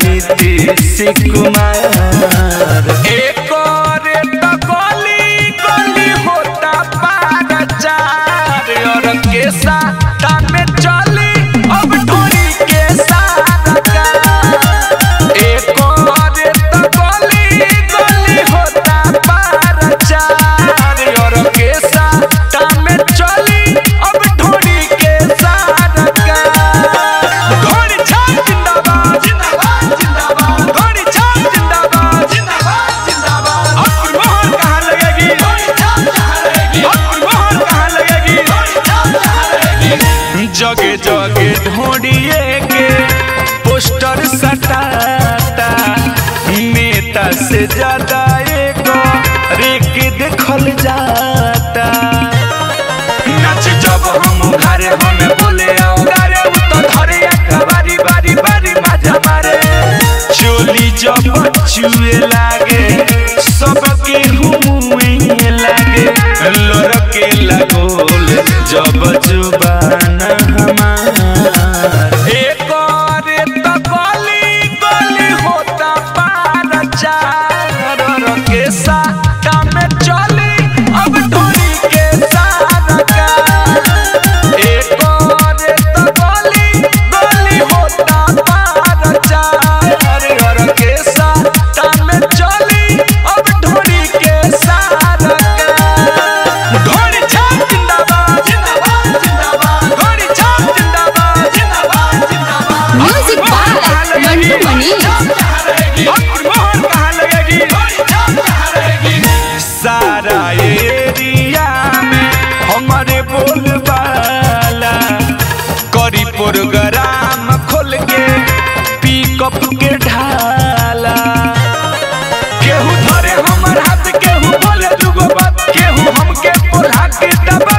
नीतीश कुमार। एक और गली गली होता पाराचार और के साथ में चली अब ढोरी के सारा। एक और गली गली होता पाराचार और के साथ में चली अब ढोरी के सारा। घोड़ी छाप जिंदाबाद जिंदाबाद जिंदाबाद, घोड़ी छाप जिंदाबाद जिंदाबाद जिंदाबाद। अब मोहर कहाँ लगेगी, अब मोहर कहाँ लगेगी। जगे जगे ढोड़िए के पोस्टर सटाता, नेता से ज्यादा एको रेक देखल जाता। नाच जब हम घरे हमें बोले आओ गारे तो धरे बारी बारी बारी मजा मारे। चोली जब चुए लागे सबके हुए लागे, लड़के लगोल जब जुबान हमार। एक और गली गली होता पाराचार और के साथ में चली अब ढोरी के सारा। एक और गली गली होता पाराचार और के साथ में चली अब ढोरी के सारा। घोड़ी छाप जिंदाबाद जिंदाबाद जिंदाबाद, घोड़ी छाप जिंदाबाद जिंदाबाद जिंदाबाद। Music by Mantu Mani. अब मोहर कहाँ लगेगी, सारा एरिया में हमारे बोलबाला करी प्रोग्राम खोल के पिकअप के ढाला। केहू धरे हमर हाथ, केहू बोले दुगो बात, केहू हमके बोला के दबा